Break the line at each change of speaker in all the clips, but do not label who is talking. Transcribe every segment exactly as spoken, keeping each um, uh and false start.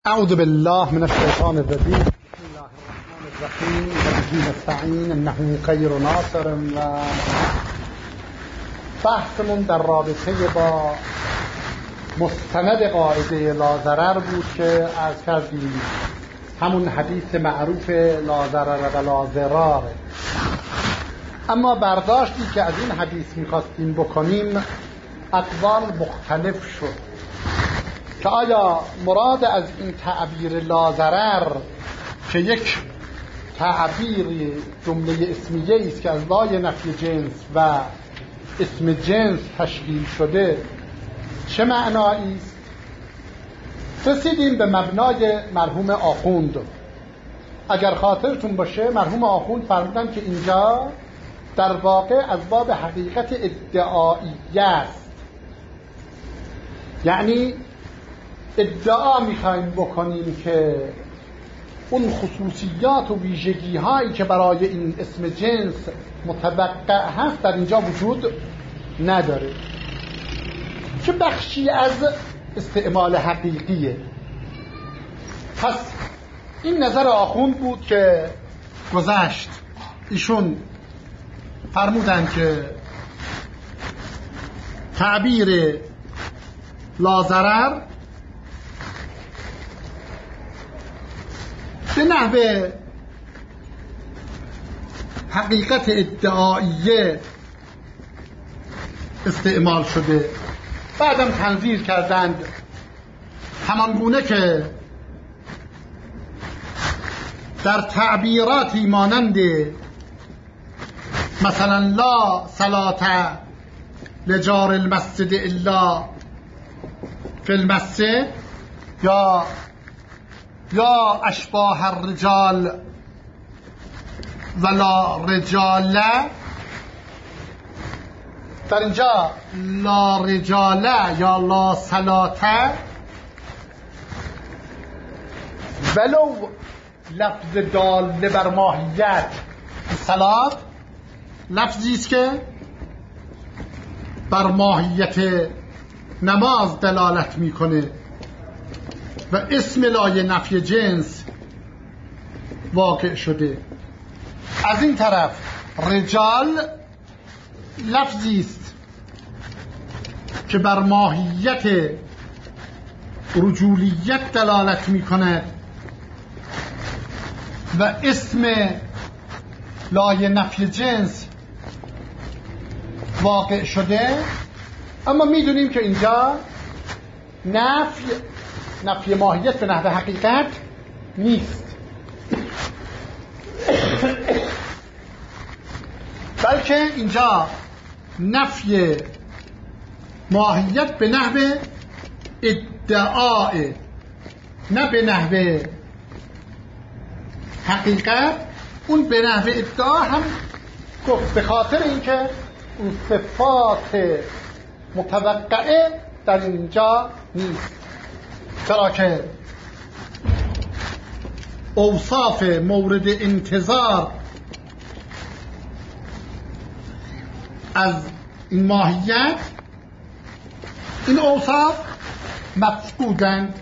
اعوذ بالله من الشیطان الرجیم. بسم الله الرحمن الرحیم و به نستعین انه خیر ناصر. و بحثمون در رابطه با مستند قاعده لا ضرر بود که عرض کردیم همون حدیث معروف لا ضرر و لا ضرار. اما برداشتی که از این حدیث می‌خواستیم بکنیم اقوال مختلف شد که آیا مراد از این تعبیر لا ضرر که یک تعبیر جمله اسمیه است که از لای نفی جنس و اسم جنس تشکیل شده چه معنایی است؟ رسیدیم به مبنای مرحوم آخوند. اگر خاطرتون باشه مرحوم آخوند فرمودن که اینجا در واقع از باب حقیقت ادعاییه است، یعنی ادعا میخوایم بکنیم که اون خصوصیات و ویژگی هایی که برای این اسم جنس متوقع هست در اینجا وجود نداره، چه بخشی از استعمال حقیقیه. پس این نظر آخوند بود که گذشت. ایشون فرمودن که تعبیر لا ضرر به نحو حقیقت ادعاییه استعمال شده. بعدم تنظیر کردند همان گونه که در تعبیراتی مانند مثلا لا صلاة لجار المسجد الا فی المسجد یا یا اشباه الرجال ولا رجال، در اینجا لا رجال یا لا صلاة ولو لفظ داله بر ماهیت صلات لفظی است که بر ماهیت نماز دلالت میکنه و اسم لای نفی جنس واقع شده. از این طرف رجال لفظی است که بر ماهیت رجولیت دلالت میکند و اسم لای نفی جنس واقع شده. اما میدونیم که اینجا نفی نفی ماهیت به نحو حقیقت نیست، بلکه اینجا نفی ماهیت به نحو ادعاء، نه به نحو حقیقت. اون به نحو ادعا هم گفت به خاطر اینکه اون صفات متوقعه در اینجا نیست، چرا که اوصاف مورد انتظار از این ماهیت، این اوصاف مفقودند.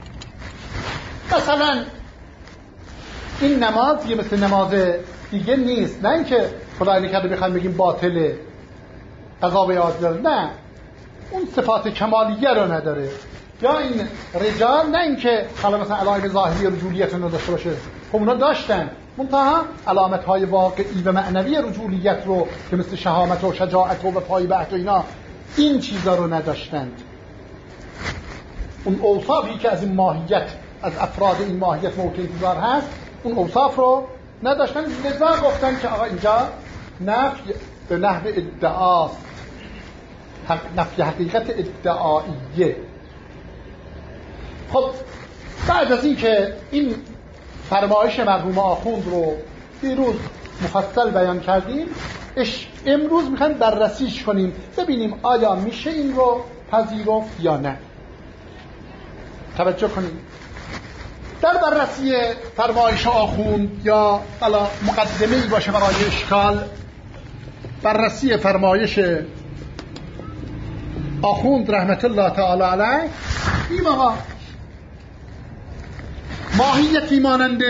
مثلا این نماز یه مثل نماز دیگه نیست، نه اینکه خدای نکرده بخوایم بگیم باطله قضا به یاد داره، نه، اون صفات کمالیه رو نداره. یا این رجال، نه اینکه حالا مثلا علائم ظاهری رجولیت رو داشته باشه، خب اونا داشتن، منتها علامت های واقعی و معنوی رجولیت رو که مثل شهامت و شجاعت و پای بعت و اینا، این چیزا رو نداشتند. اون اوصافی که از این ماهیت، از افراد این ماهیت موقع انتظار هست، اون اوصاف رو نداشتن. لذا گفتن که آقا اینجا نفی به نحو ادعاست، نفی حقیقت ادعاییه. خب بعد از این که این فرمایش مرحوم آخوند رو دیروز مفصل بیان کردیم، امروز میخوایم بررسیش کنیم ببینیم آیا میشه این رو پذیرفت یا نه. توجه کنیم در بررسی فرمایش آخوند، یا حالا مقدمه‌ای باشه برای اشکال، بررسی فرمایش آخوند رحمت الله تعالی علیه، این آقا ماهیتی مانند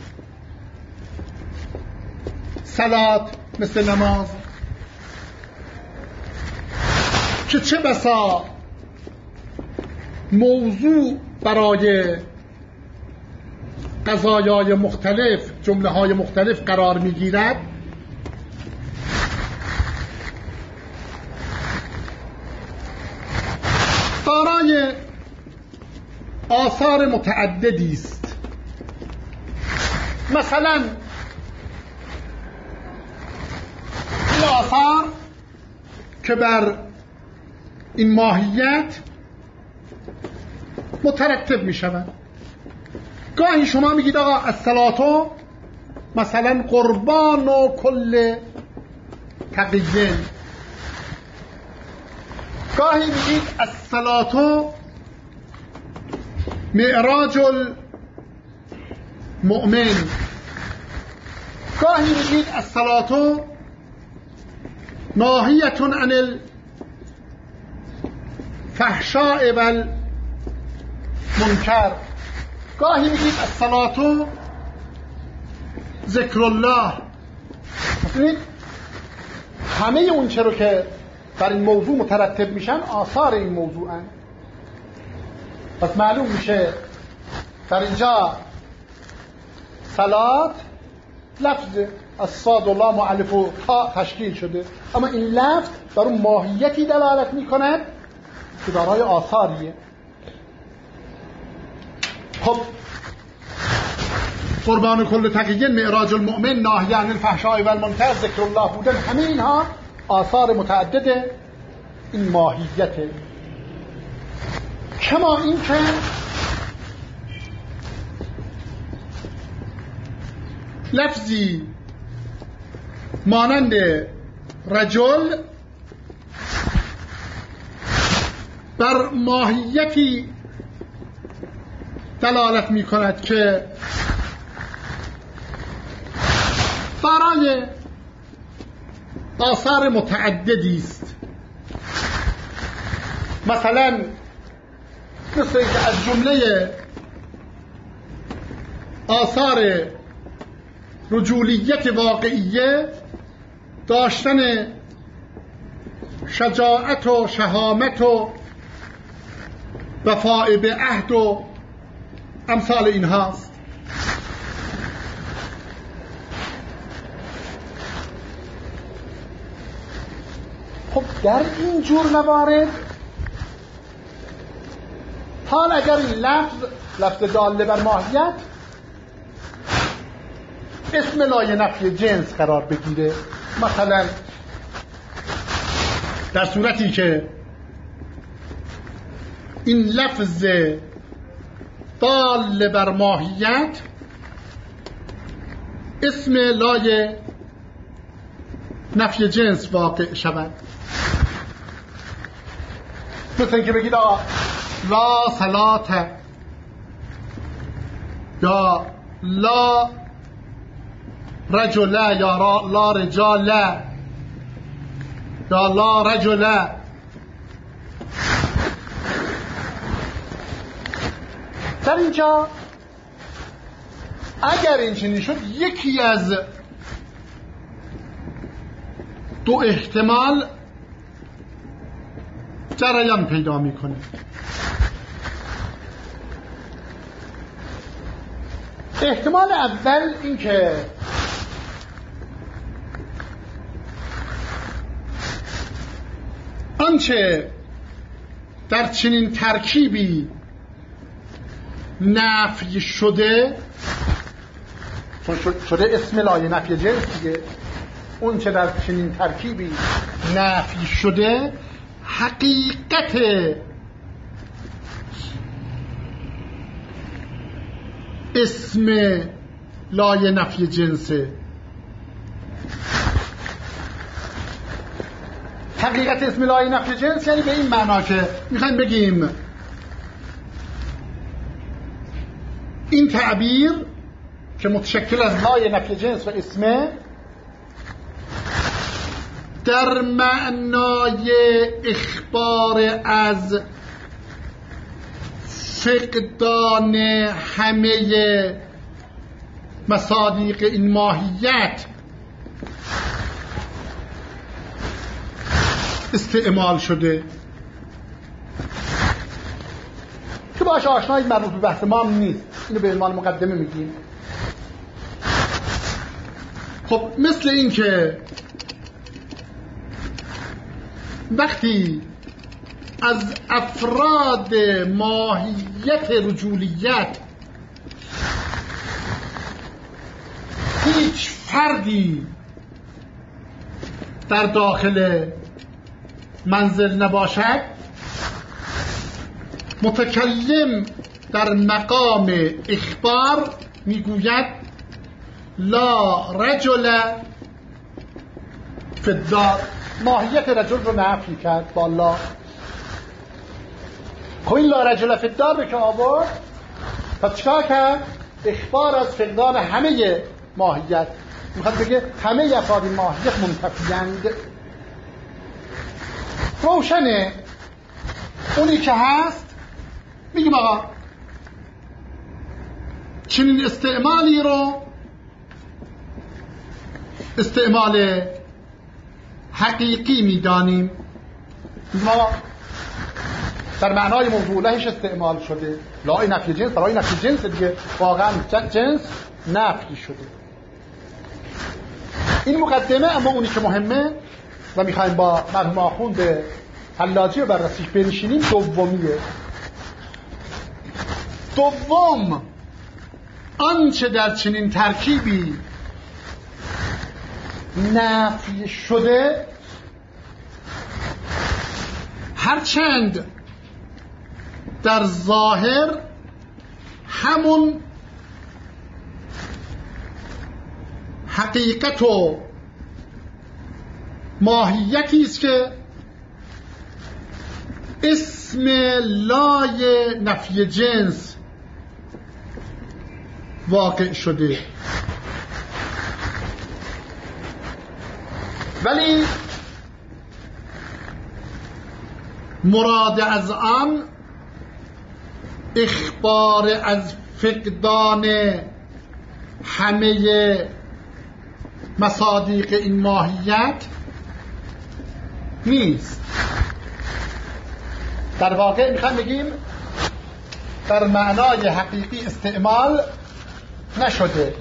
صلات، مثل نماز، که چه بسا موضوع برای قضایای مختلف، جمله های مختلف قرار می گیرد، دارای آثار متعددی است. مثلا این آثار که بر این ماهیت مترتب می شود. گاهی شما میگید آقا الصلاتو مثلا قربان و کل تقیین، گاهی میگید الصلاتو معراج المؤمن، گاهی میگید الصلاتو ناهیة عن الفحشاء والمنکر، گاهی میگید الصلاتو ذکر الله. همه اون چه رو که بر این موضوع مترتب میشن آثار این موضوع هن. پس معلوم میشه در اینجا صلات لفظ از صاد و لام و الف و تا تشکیل شده، اما این لفظ بر اون ماهیتی دلالت میکند که دارای آثاریه. خب قربان کل تقیین، معراج المؤمن، ناهی عن الفحشاء والمنکر، ذکر الله بودن، همه اینها آثار متعدد این ماهیته. کما این که لفظی مانند رجل بر ماهیتی دلالت می کند که برای آثار متعددی است. مثلا مثل که از جمله آثار رجولیت واقعیه داشتن شجاعت و شهامت و وفاء به عهد و امثال این هاست. خب در این جور موارد حال اگر این لفظ لفظ داله بر ماهیت اسم لای نفی جنس قرار بگیره، مثلا در صورتی که این لفظ دال بر ماهیت اسم لای نفی جنس واقع شود، مثل اینکه بگید آقا لا صلاة یا لا رجل یا لا رجال یا لا رجل. در اینجا اگر این چنین شد یکی از دو احتمال جریان پیدا میکنه. احتمال اول این که آنچه در چنین ترکیبی نفی شده، چون شده اسم لایه نفی جنس دیگه، اون چه در چنین ترکیبی نفی شده حقیقت اسم لایه نفی جنسه. حقیقت اسم لایه نفی جنس یعنی به این معنا که میخوایم بگیم این تعبیر که متشکل از لایه نفی جنس و اسمه در معنای اخبار از فقدان همه مصادیق این ماهیت استعمال شده که باش آشنایی مربوط به بحث ما هم نیست، اینو به عنوان مقدمه میگیم. خب مثل این که وقتی از افراد ماهیت رجولیت هیچ فردی در داخل منزل نباشد، متکلم در مقام اخبار میگوید لا رجل فی الدار. ماهیت رجل رو نفی کرد با لا. خب این لا رجل فی الدار رو که آورد، پس چیکار کرد؟ اخبار از فقدان همه ماهیت. میخواد بگه همه افراد ماهیت منتفیند. روشنه اونی که هست میگیم آقا چنین استعمالی رو استعمال حقیقی میدانیم، ما در معنای موضوع لهش استعمال شده. لای نفی جنس، لای نفی جنس دیگه، واقعا جنس نفی شده. این مقدمه. اما اونی که مهمه و میخوایم با مرحوم آخوند حلاجی رو بررسیش بنشینیم دومیه. دوم آنچه در چنین ترکیبی نفی شده، هرچند در ظاهر همون حقیقت و ماهیتی است که اسم لای نفی جنس واقع شده، ولی مراد از آن اخبار از فقدان همه مصادیق این ماهیت نیست. در واقع میخوام بگیم در معنای حقیقی استعمال نشده،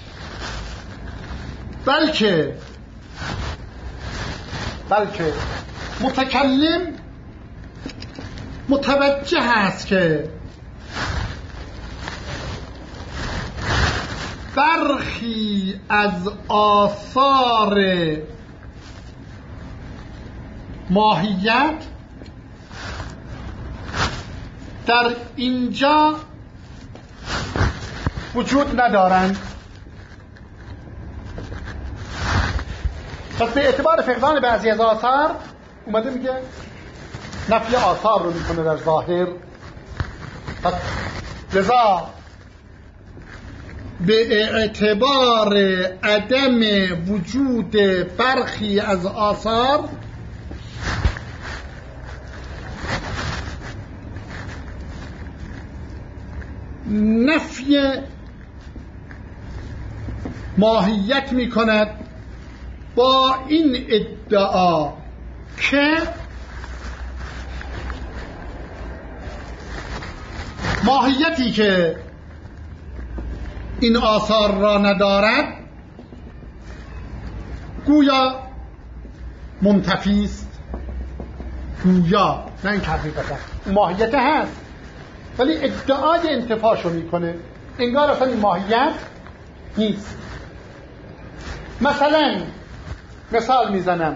بلکه بلکه متکلم متوجه است که برخی از آثار ماهیت در اینجا وجود ندارند. پس به اعتبار فقدان بعضی از آثار اومده میگه نفی آثار رو میکنه در ظاهر. پس لذا به اعتبار عدم وجود برخی از آثار نفی ماهیت می کند با این ادعا که ماهیتی که این آثار را ندارد گویا منتفی است. گویا نه این حقیقتا ماهیت هست ولی ادعای انتفاشو میکنه، انگار اصلا این ماهیت نیست. مثلا مثال میزنم،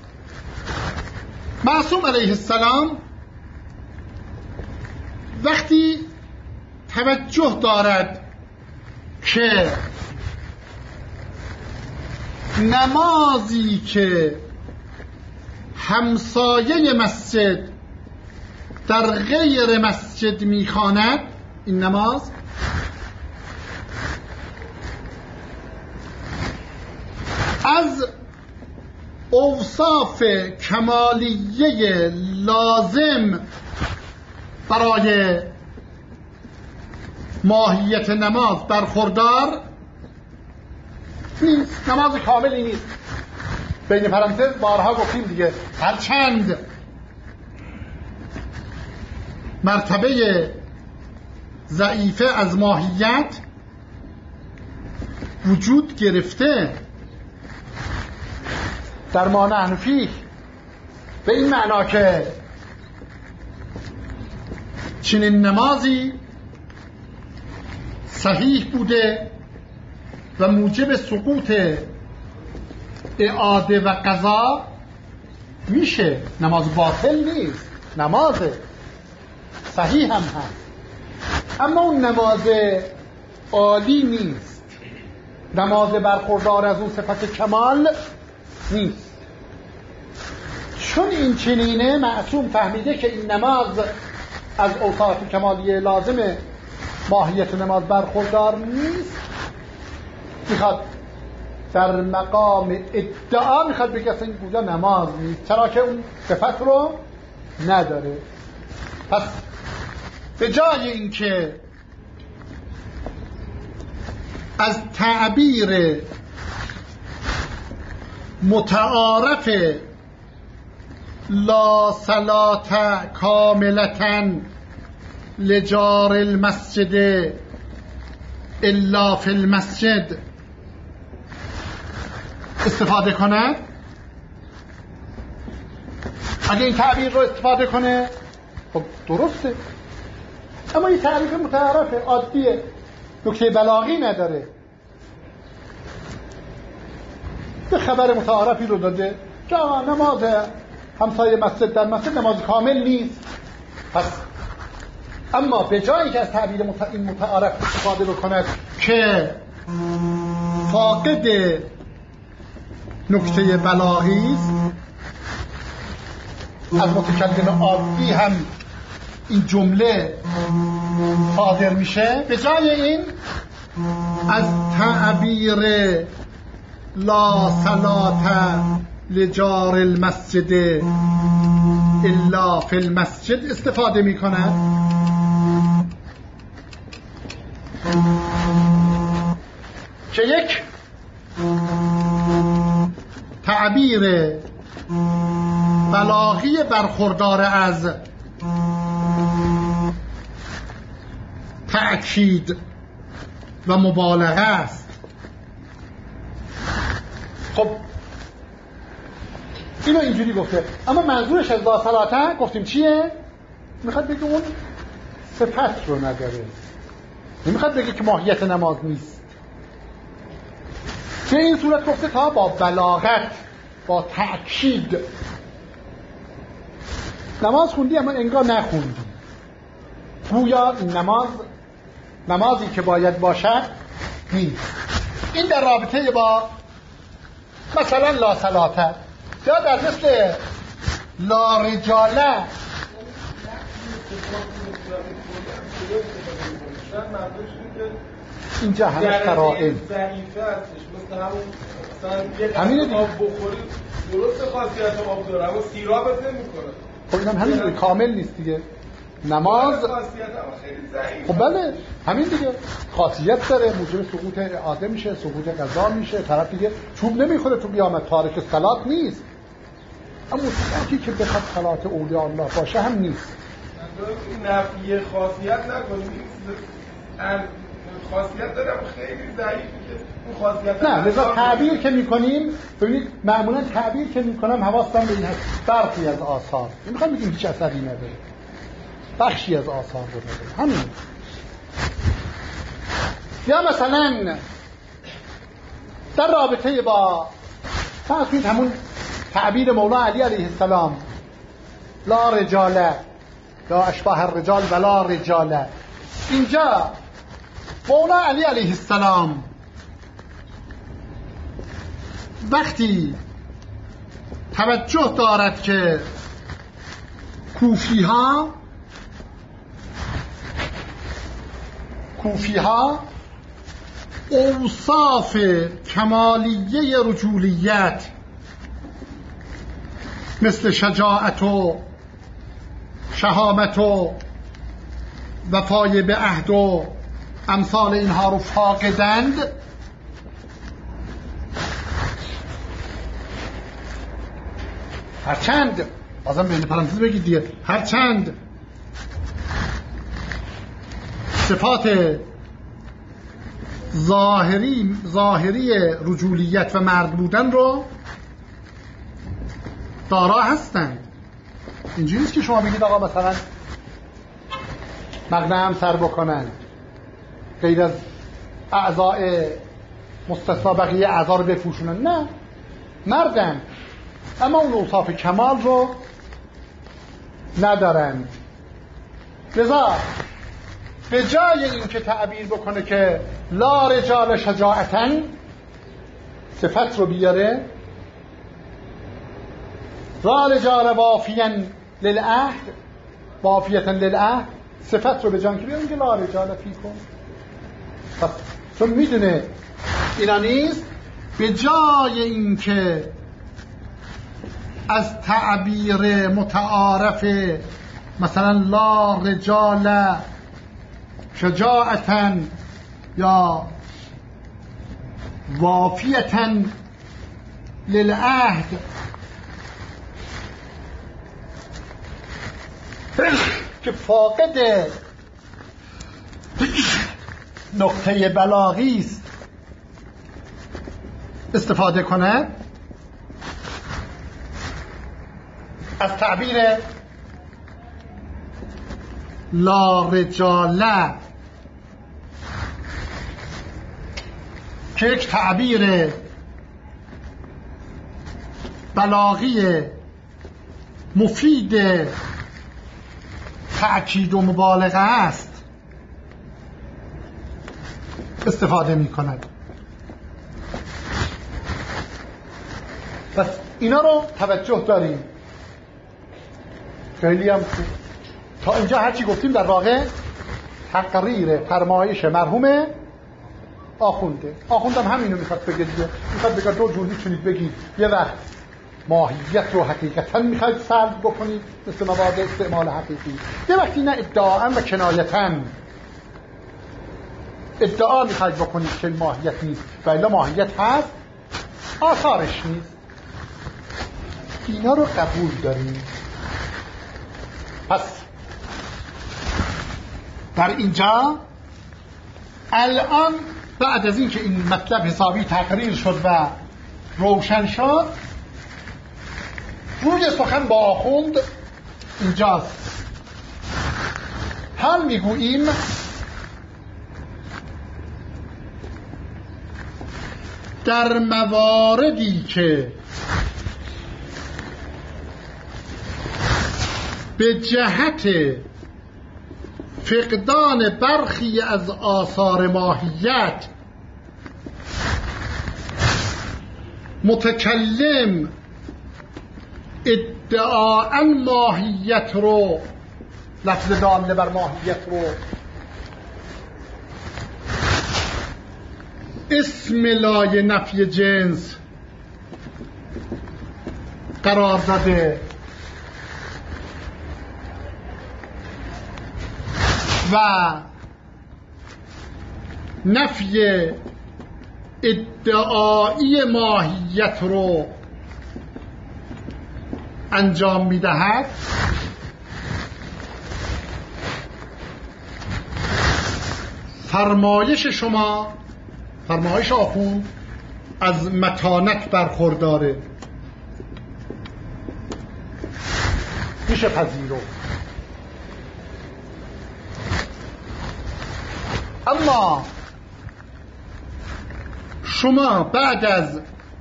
معصوم علیه السلام وقتی توجه دارد که نمازی که همسایه مسجد در غیر مسجد میخواند، این نماز از اوصاف کمالیه لازم برای ماهیت نماز برخوردار نیست، نماز کاملی نیست. بین پرانتز بارها گفتیم دیگه، هرچند مرتبه ضعیفه از ماهیت وجود گرفته در ما نحن فیه، به این معنا که چنین نمازی صحیح بوده و موجب سقوط اعاده و قضا میشه. نماز باطل نیست، نماز صحیح هم هست، اما اون نماز عالی نیست، نماز برخوردار از اون صفت کمال نیست. چون این چنینه معصوم فهمیده که این نماز از اوصاف کمالی لازم ماهیت نماز برخوردار نیست، میخواد در مقام ادعا میخواد بگه اصلا این گویا نماز نیست، چرا که اون صفت رو نداره. پس به جای اینکه از تعبیر متعارف لا صلاة کاملة لجار المسجد الا فی المسجد استفاده کنه، اگه این تعبیر رو استفاده کنه خب درسته، اما این تعبیر متعارف عادیه، نکته بلاغی نداره، به خبر متعارفی رو داده که نماز همسایه مسجد در مسجد نماز کامل نیست. پس اما به جایی که از تعبیر این متعارف استفاده بکند که فاقد نکته بلاغی است، از متکلم عادی هم این جمله صادر میشه، به جای این از تعبیر لا صلاة لجار المسجد الا فی المسجد استفاده میکنه که یک تعبیر بلاغی برخوردار از تأکید و مبالغه است. خب اینو اینجوری گفته، اما منظورش از لا صلاة گفتیم چیه؟ میخواد بگه اون صفت رو نداره، نمیخواد بگه که ماهیت نماز نیست. به این صورت گفته تا با بلاغت، با تأکید نماز خوندی اما انگار نخوندی، گویا این نماز نمازی که باید باشد نیست. این در رابطه با مثلا لا صلاة، یا در مثل لا رجاله اینجا همه قرائن همینه دیگه.
آب بخوری درست خاصیت آب داره اما سیرابت نمی کنه.
خب اینم همین دیگه، کامل نیست دیگه نماز. خب بله همین دیگه، خاصیت داره، موجب سقوط اعاده میشه، سقوط قضا میشه، طرف دیگه چوب نمیخوره تو قیامت، تارک صلات نیست. اما صلاتی که بخواد صلات اولیاء الله باشه هم نیست.
نفی خاصیت نکنیم، خاصیت داره اما خیلی ضعیفه که اون خاصیت
نه، لذا تعبیر که میکنیم، ببینید معمولا تعبیر که میکنم حواستم به این هست، برخی از آثار نمیخوام بگیم هیچ اثری نداره، بخشی از آثار رو نداره، همین. یا مثلا در رابطه با فرض همون تعبیر مولا علی علیه السلام لا رجاله یا اشباه الرجال ولا رجاله، اینجا مولا علی علیه السلام وقتی توجه دارد که کوفی ها کوفی ها اوصاف کمالیه رجولیت مثل شجاعت و شهامت و وفای به عهد و امثال اینها رو فاقدند، هرچند بازم بین پرانتز بگید دیگه، هرچند صفات ظاهری ظاهری رجولیت و مرد بودن رو دارا هستند. اینجوری نیست که شما بگید آقا مثلا مقنعه هم سر بکنن، غیر از اعضاء مستثنا بقیه اعضا رو بپوشونن. نه، مردن اما اون اوصاف کمال رو ندارند. لذا به جای این که تعبیر بکنه که لا رجال شجاعتن صفت رو بیاره، لا رجال وافیا للعهد وافیتا للعهد صفت رو به جان که بیاره که لا رجال فیکم، پس چون میدونه اینا نیست، به جای این که از تعبیر متعارف مثلا لا رجال شجاعتاً یا وافیتاً للعهد که فاقد نقطه بلاغی است استفاده کنه، از تعبیر لا رجاله که یک تعبیر بلاغی مفید تأکید و مبالغه است استفاده می کند. پس اینا رو توجه داریم. خیلی هم تا اینجا هرچی گفتیم در واقع تقریر فرمایش مرحوم آخونده. آخوندم همینو میخواد بگه دیگه، میخواد بگه دو جور میتونید بگید، یه وقت ماهیت رو حقیقتا میخواید سلب بکنید مثل مواد استعمال حقیقی، یه وقتی نه ادعاً و کنایتاً ادعا میخواید بکنید که ماهیت نیست و الا ماهیت هست آثارش نیست. اینا رو قبول داریم. پس در اینجا الان بعد از این که این مطلب حسابی تقریر شد و روشن شد، روی سخن با آخوند اینجاست. هم میگوییم در مواردی که به جهت فقدان برخی از آثار ماهیت متکلم ادعاء ماهیت رو، لفظ داله بر ماهیت رو اسم لای نفی جنس قرار داده و نفی ادعایی ماهیت رو انجام میدهد، فرمایش شما، فرمایش آخوند از متانت برخورداره، میشه پذیرفت. اما شما بعد از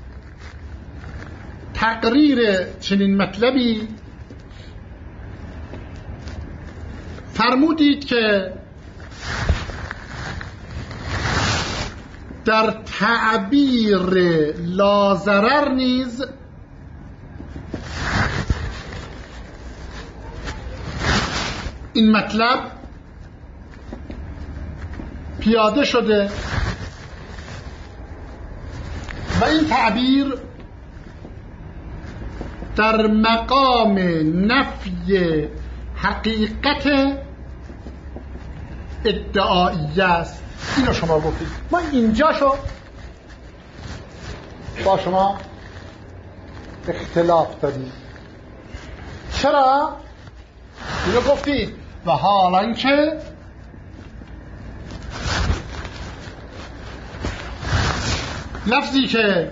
تقریر چنین مطلبی فرمودید که در تعبیر لا ضرر نیز این مطلب پیاده شده و این تعبیر در مقام نفی حقیقت ادعایی است. اینو شما گفتید. ما اینجاشو با شما اختلاف داریم. چرا؟ اینو گفتید و حالا اینکه لفظی که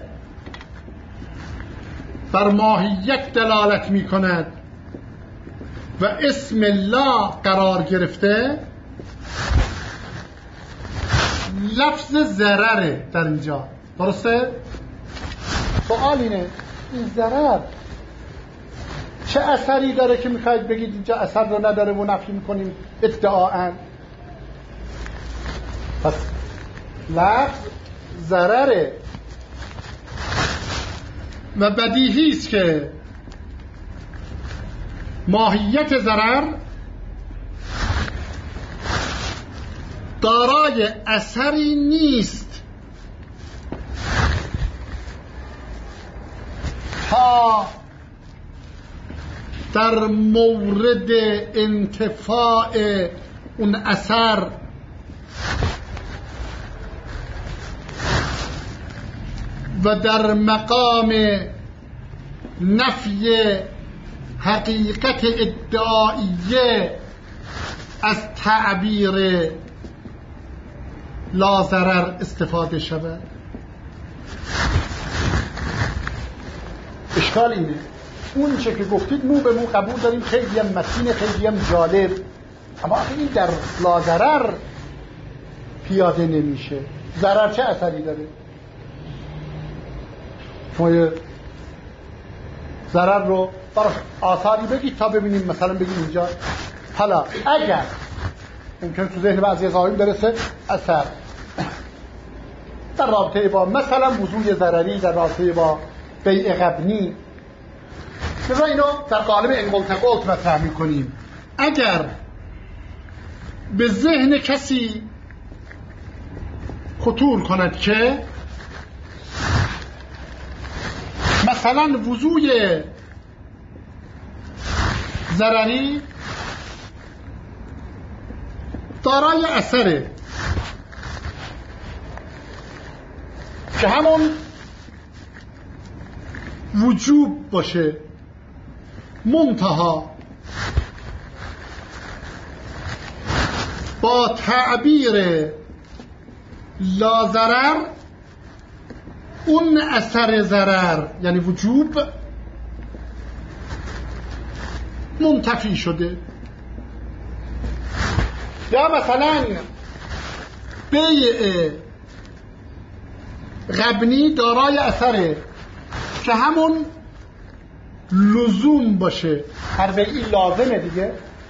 بر ماهیت دلالت می کند و اسم الله قرار گرفته لفظ ضرره در اینجا. درسته؟ سوال اینه این ضرر چه اثری داره که میخواید بگید اینجا اثر رو نداره و نفی میکنیم ادعاً؟ پس لفظ ضرره و بدیهی است که ماهیت ضرر دارای اثری نیست تا در مورد انتفاع اون اثر و در مقام نفی حقیقت ادعاییه از تعبیر لا ضرر استفاده شود. اشکال اینه اون چه که گفتید مو به مو قبول داریم، خیلی هم متین، خیلی هم جالب، اما آخه این در لا ضرر پیاده نمیشه. ضرر چه اثری داره؟ شما یه ضرر رو براش آثاری بگید تا ببینیم، مثلا بگید اینجا حالا اگر ممکن تو ذهن بعضی از آقایون برسه اثر در رابطه با مثلا وضوع ضرری، در رابطه با بیع غبنی، مثلا اینو در قالب انقلت قلت مطرح میکنیم. اگر به ذهن کسی خطور کند که مثلا وضوع ضرری دارای اثره که همون وجوب باشه، منتها با تعبیر لا ضرر اون اثر ضرر یعنی وجوب منتفی شده. یا مثلا بیع غبنی دارای اثره که همون لزوم باشه، هر بیعی لازمه دیگه،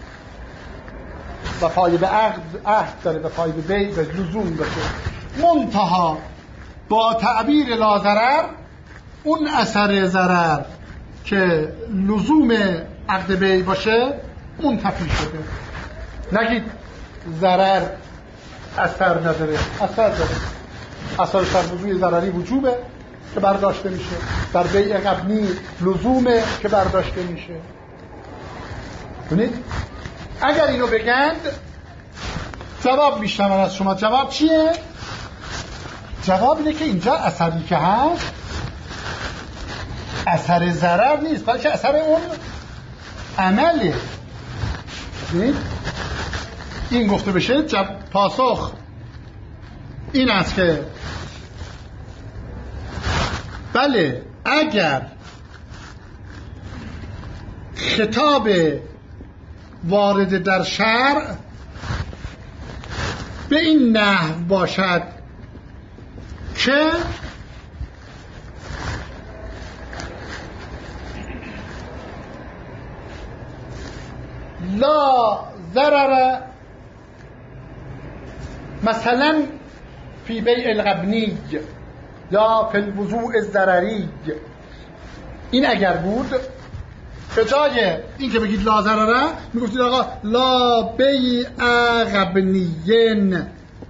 وفای به عهد عهد داره، وفای به بیع به لزوم باشه، منتها با تعبیر لا ضرر اون اثر ضرر که لزوم عقد بیع باشه منتفی شده. نگید ضرر اثر نداره، اثر داره. اثرش در وضوع ضرری وجوبه که برداشته میشه، در بیع غبنی لزومه که برداشته میشه. ببینید اگر اینو بگند جواب میشنون از شما. جواب چیه؟ جواب اینه که اینجا اثری که هست اثر ضرر نیست، بلکه اثر اون عمله. ببینید این گفته بشه جب پاسخ این است که بله اگر خطاب وارد در شرع به این نحو باشد که لا ضرر مثلا فی بیع الغبنی یا فی الوضوع الضرری، این اگر بود به جای این که بگید لا ضرره میگفتید آقا لا بیع غبنیین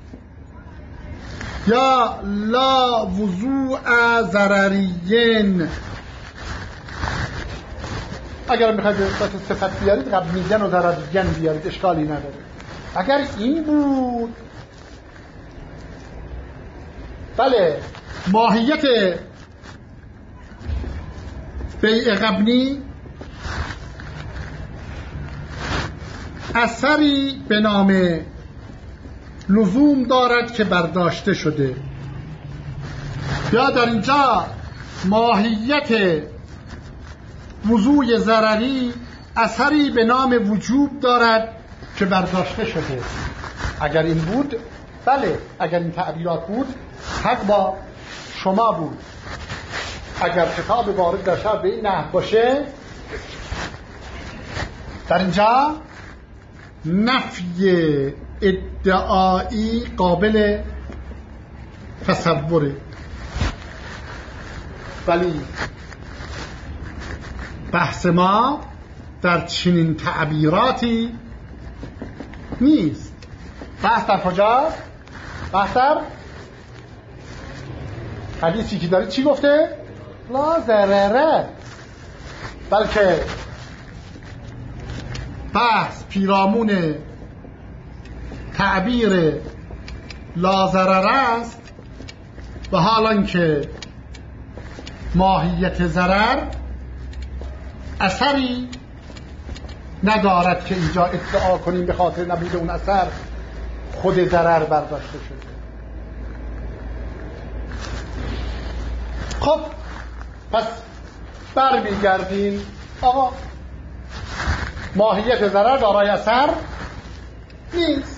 یا لا وضوع ضرریین. اگر میخواید صفت بیارید غبنیین و ضرریین بیارید، اشکالی نداره. اگر این بود بله ماهیت بیع قبلی اثری به نام لزوم دارد که برداشته شده، یا در اینجا ماهیت وضوع ضرری اثری به نام وجوب دارد که برداشته شده. اگر این بود بله، اگر این تعبیرات بود حق با شما بود. اگر کتاب وارد در شرح به این نحو باشه، در اینجا نفی ادعایی قابل تصوره، ولی بحث ما در چنین تعبیراتی نیست. بحث در کجا؟ بحث در حدیثی که داره چی گفته؟ لا ضرره. بلکه بحث پیرامون تعبیر لا ضرره است، و حالان که ماهیت ضرر اثری ندارد که اینجا ادعا کنیم به خاطر نبود اون اثر خود ضرر برداشته شده. خب پس برمیگردیم آقا ماهیت ضرر دارای اثر نیست،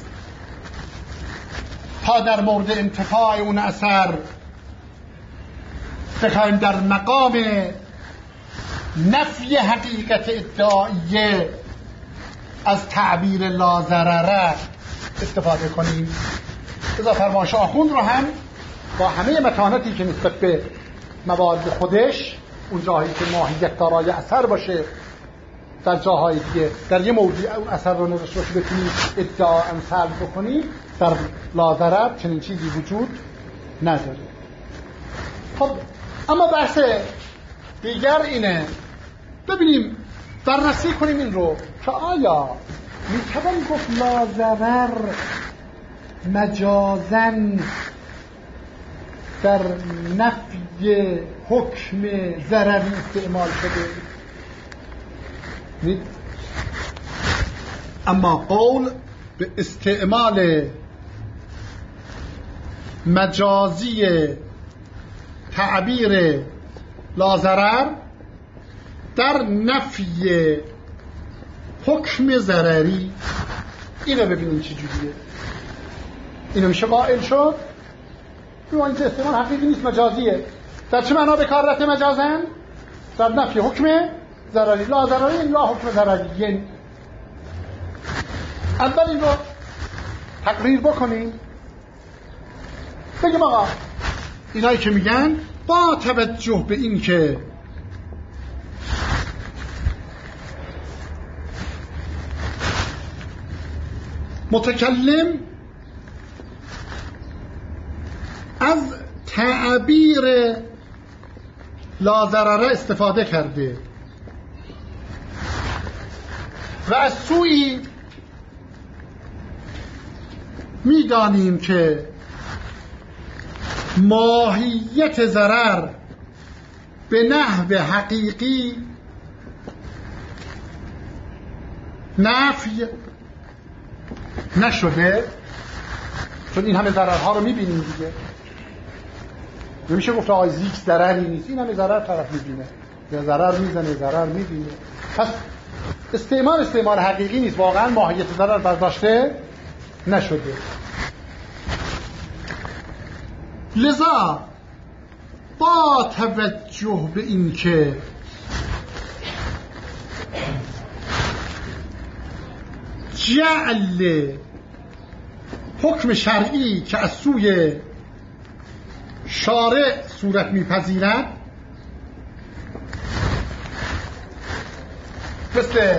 تا در مورد انتفاع اون اثر بخوایم در مقام نفی حقیقت ادعایه از تعبیر لا ضرره استفاده کنیم. بذار فرمایش آخوند رو هم با همه متانتی که نسبت به موارد خودش، اون جاهایی که ماهیت دارای اثر باشه، در جاهای دیگه در یه موضوع اون اثر رو نذاشته باشه بتونیم ادعا انسل بکنیم، در لا ضرر چنین چیزی وجود نداره. خب اما بحث دیگر اینه، ببینیم بررسی کنیم این رو که آیا میتوان گفت لا ضرر مجازن در نفی حکم ضرری استعمال شده؟ اما قول به استعمال مجازی تعبیر لا ضرر در نفی حکم ضرری، اینو ببینیم چی جوریه. اینو میشه قائل شد این که استعمال حقیقی نیست، مجازیه. در چه معنا به کار رفته مجازن؟ در نفی حکم ضرری. لا ضرری یا حکم ضرری. یعنی اول این رو تقریر بکنیم، بگیم آقا اینایی که میگن با توجه به این که متکلم از تعبیر لا ضرره استفاده کرده و از سوی میدانیم که ماهیت ضرر به نحو حقیقی نفی نشده، چون این همه ضررها رو میبینیم دیگه. نمیشه گفت آقای زیک ضرری نیست، این همه ضرر طرف میبینه، یا ضرر میزنه ضرر میبینه. پس استعمال استعمال حقیقی نیست، واقعا ماهیت ضرر برداشته نشده. لذا با توجه به این که جعل حکم شرعی که از سوی شارع صورت میپذیرد، مثل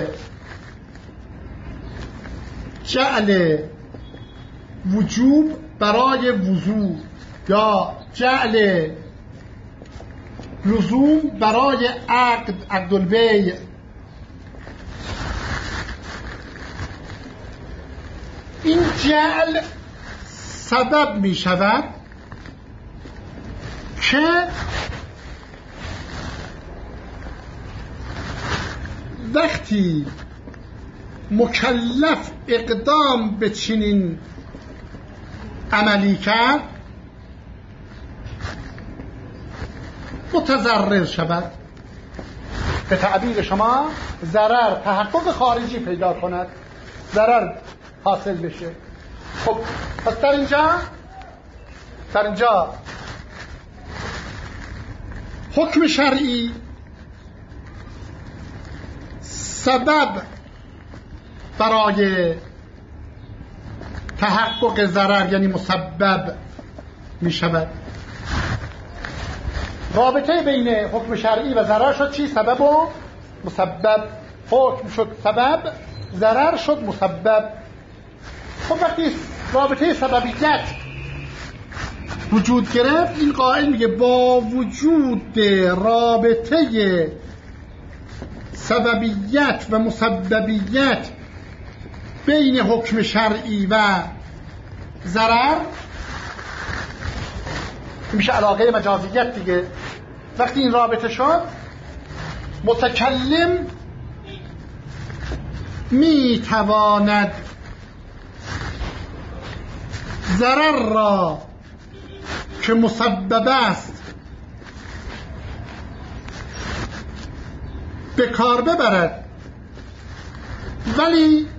جعل وجوب برای وضوع یا جعل لزوم برای عقد عقد البیع، این جعل سبب می شود که وقتی مکلف اقدام به چنین عملی کرد متضرر شود، به تعبیر شما ضرر تحقق خارجی پیدا کند، ضرر حاصل بشه. خب پس در اینجا در اینجا حکم شرعی سبب برای تحقق ضرر یعنی مسبب می شود. رابطه بین حکم شرعی و ضرر شد چی؟ سبب و مسبب. حکم شد سبب، ضرر شد مسبب. خب وقتی رابطه سببیت وجود گرفت، این قائل میگه با وجود رابطه سببیت و مسببیت بین حکم شرعی و ضرر میشه علاقه مجازیت دیگه. وقتی این رابطه شد، متکلم میتواند ضرر را که مسبب است به کار ببرد، ولی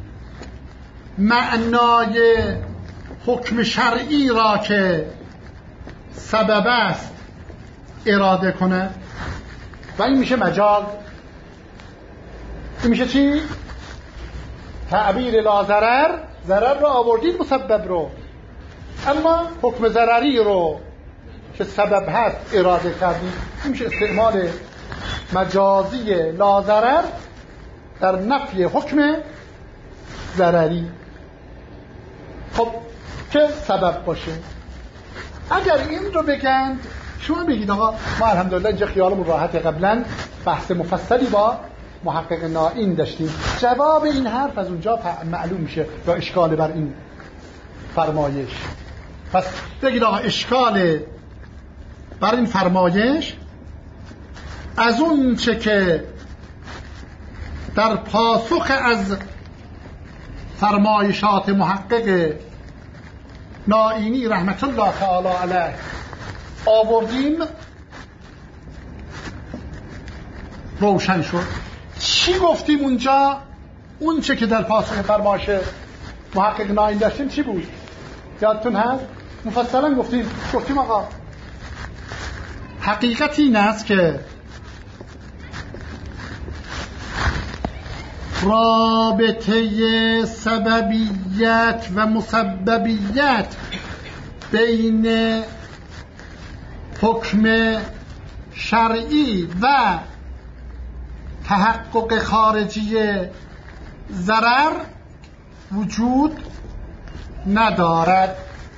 معنای حکم شرعی را که سبب است اراده کنه و این میشه مجاز. این میشه چی؟ تعبیر لا ضرر، ضرر را آوردید مسبب رو، اما حکم ضرری رو که سبب هست اراده کردید. این میشه استعمال مجازی لا ضرر در نفی حکم ضرری. خب که سبب باشه. اگر این رو بگند شما بگید آقا ما الحمدلله اینجا خیالمون راحته، قبلا بحث مفصلی با محقق نائین داشتیم، جواب این حرف از اونجا معلوم میشه یا اشکال بر این فرمایش. پس بگید آقا اشکال بر این فرمایش از اون چه که در پاسخ از فرمایشات محقق نائینی رحمت الله تعالی علیه آوردیم روشن شد. چی گفتیم اونجا؟ اون چه که در پاسخ فرمایش محقق نائین داشتیم چی بود؟ یادتون هست؟ مفصلا گفتیم گفتیم آقا حقیقت این است که رابطه سببیت و مسببیت بین حکم شرعی و تحقق خارجی ضرر وجود ندارد.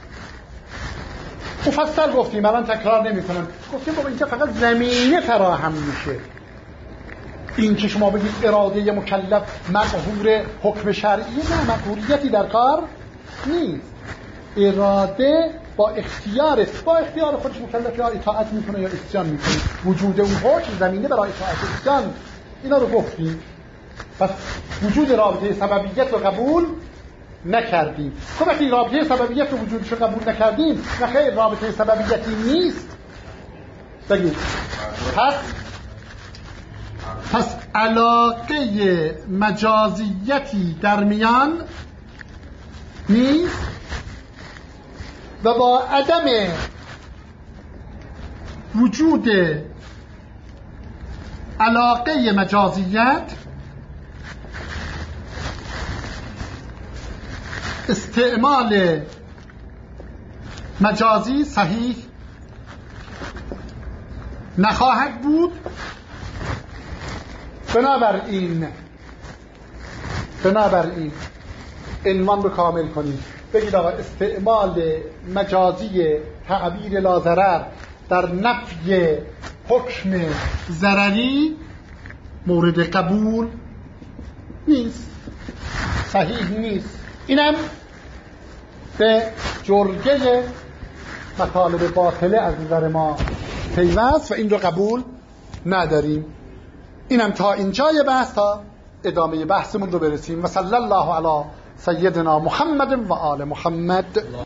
مفصل گفتیم، الان تکرار نمی کنم. گفتیم بابا اینجا فقط زمینه فراهم میشه. این که شما بگید اراده مکلف مقهور حکم شرعی، نه، مقهوریتی در کار نیست. اراده با اختیار با اختیار خودش مکلف یا اطاعت میکنه یا اسیان میکنه. وجود اون حکم زمینه برای اطاعت اسیان، اینا رو گفتیم. پس وجود رابطه سببیت رو قبول نکردیم. خب وقتی رابطه سببیت رو وجودش رو قبول نکردیم، نه خیر رابطه سببیتی نیست بگید. پس پس علاقه مجازیتی در میان نیست و با عدم وجود علاقه مجازیت استعمال مجازی صحیح نخواهد بود. بنابراین بنابراین عنوان رو کامل کنید، بگید آقا استعمال مجازی تعبیر لا ضرر در نفی حکم ضرری مورد قبول نیست، صحیح نیست. اینم به جرگه مطالب باطله از نظر ما پیوست و این رو قبول نداریم. اینم تا اینجای بحث، تا ادامه بحثمون رو برسیم. و صلی الله علی سیدنا محمد و آل محمد.